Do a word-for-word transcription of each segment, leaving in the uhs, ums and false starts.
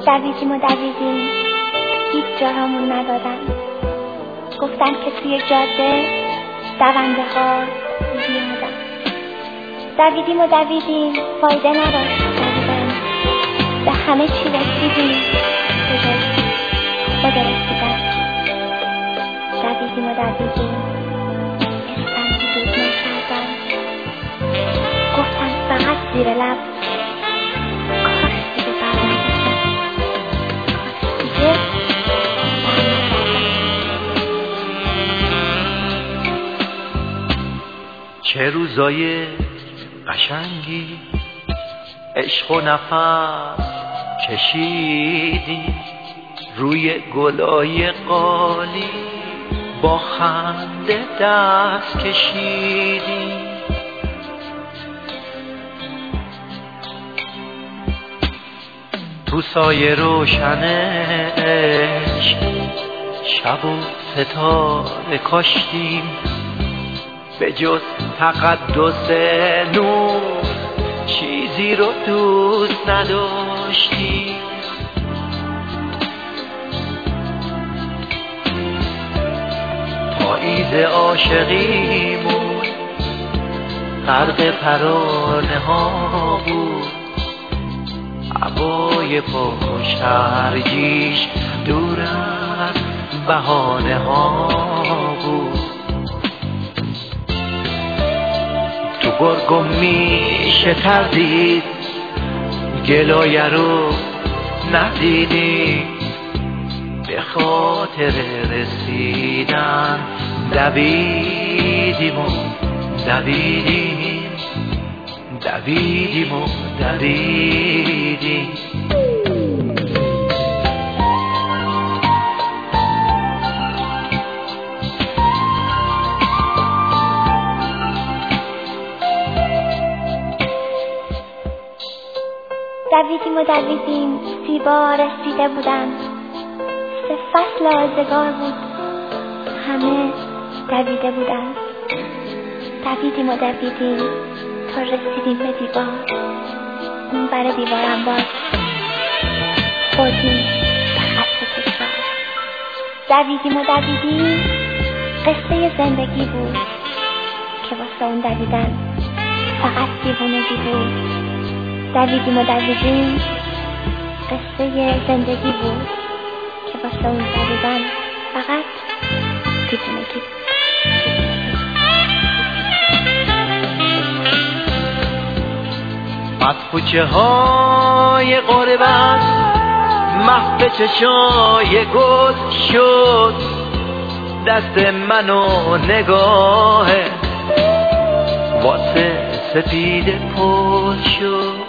دویدیم و دویدیم، هیچ جاهامون ندادن. گفتن که توی جاده دونده ها زیادن. دویدیم و دویدیم، فایده نداشت دویدن. به همه چی رسیدیم به جز خود رسیدن. دویدیم و دویدیم، اسفندی دود نکردن. گفتن فقط زیر لب کاش دیگه برنگردن، کاش دیگه برنگردن. چه روزای قشنگی عشق و نفس کشیدیم، روی گلای قالی با خنده دست کشیدیم. تو سایه روشن عشق شب و ستاره کاشتیم، به جز تقدس نور چیزی رو دوست نداشتیم. پاییز عاشقیمون غرق پرانه ها بود، هوای پاش هرگیش دور از بهانه ها بود. تو گرگم میشه تردید، گلایه رو ندیدی، به خاطر رسیدن دویدیم و دویدیم، دویدیم و دویدیم. دویدیم و دویدیم، زیبا رسیده بودن. سه فصل آزگار بود، همه دویده بودن. دویدیم و دویدیم تا رسیدیم به دیوار. اون بر دیوارم باز خوردیم به خط تکرار. دویدیم و دویدیم، قصه زندگی بود که واسه اون دویدن فقط دیوونگی بود. دویدیم و دویدیم، قصه زندگی بود که واسه اون دویدن فقط دیوونگی بود. مدفوچه های غربت محو چشای گل شد، دست منو نگاه واسه سپید پل شد.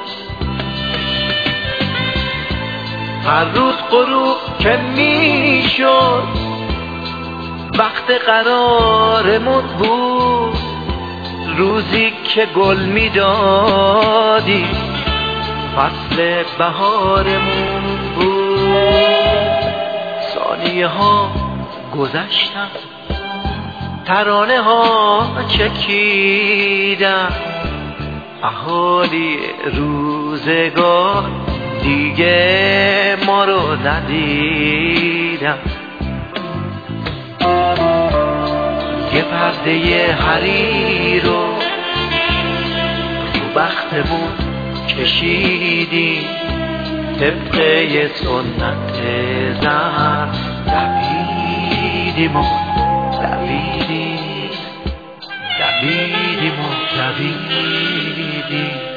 هر روز غروب که می شد وقت قرارمون بود، روزی که گل می دادی فصل بهارمون بود. ثانیه ها گذشتن، ترانه ها چکیدن، اهالی روزگار دیگه ما رو ندیدن. یه پرده حریر رو رو بختمون کشیدیم، طبق یه سنت زن دویدیم و دویدیم، دویدیم و دویدیم.